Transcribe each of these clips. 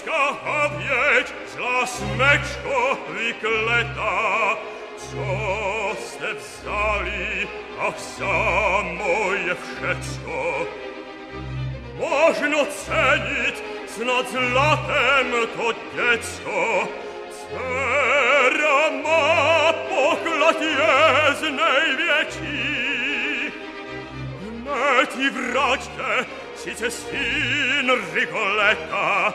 Polska wieść zła smeczko wykleta, co ste wzali, ach za moje wszystko. Można cenić znad latem to dziecko, cera ma pogląd jezdnej wieci. Net i wraćte sice sin Rigoleta,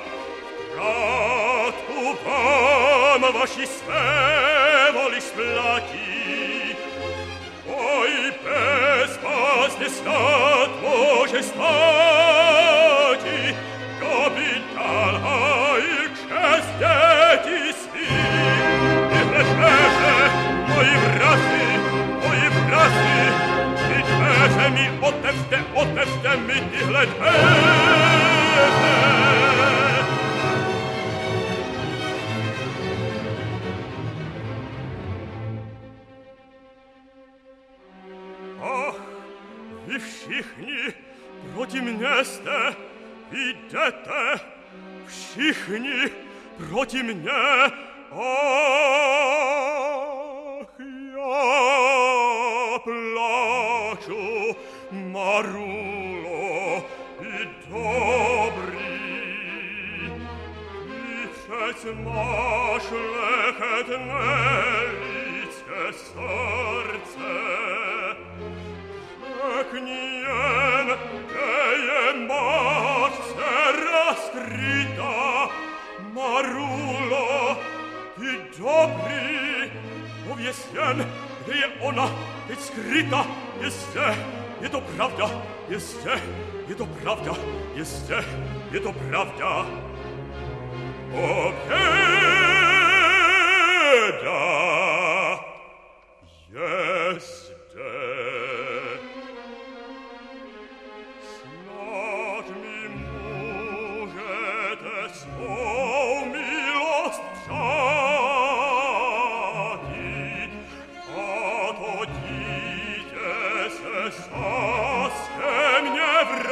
ratu wam wasi swe woli splati. Oj, bez was nie stat może stati, kapital hajl przez dzieci swi. Niech leżerze, moi wrazy, i twerze mi otewte mi tyhle twerze. Wy všichni proti mně jste, jdete, všichni proti mně. Ach, já plaču, Marulo, i dobrý. Ty přec máš lechetné lidské srdce, Knien, je matce raskryta, Marulo, ty dobrý, pověz jen, kde je ona teď skryta, je zde, je to pravda, je zde, je to pravda, je zde, je to pravda. Oběda je zde. Svou milost přáti, a to dítě se zase mě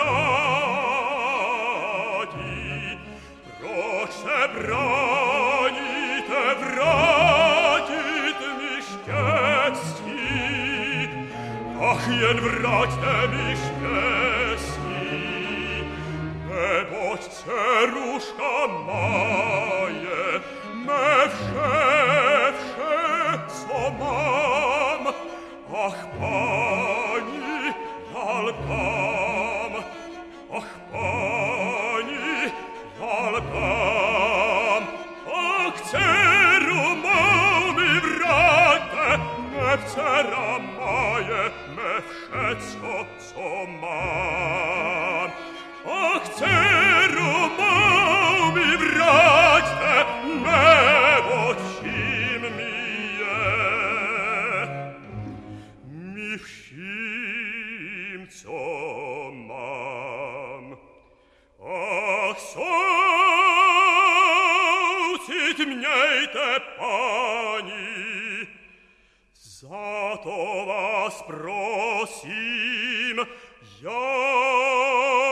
vrátí. Proč se bráníte vrátit mi štěstí? Ach, jen vraťte mi štěstí. Neboť dceruška moje, me vše, co mám. Ach, pani, jalkám, ach, pani, jalkám. Ach, dceru mou mi vraťte, me dcera moje, me všecko, co mám. Ach, dceru mou mi vraťte, neboť vším mi je. Mi vším, co mám. Ach, soucit mějte, pani, za to vás prosím, ja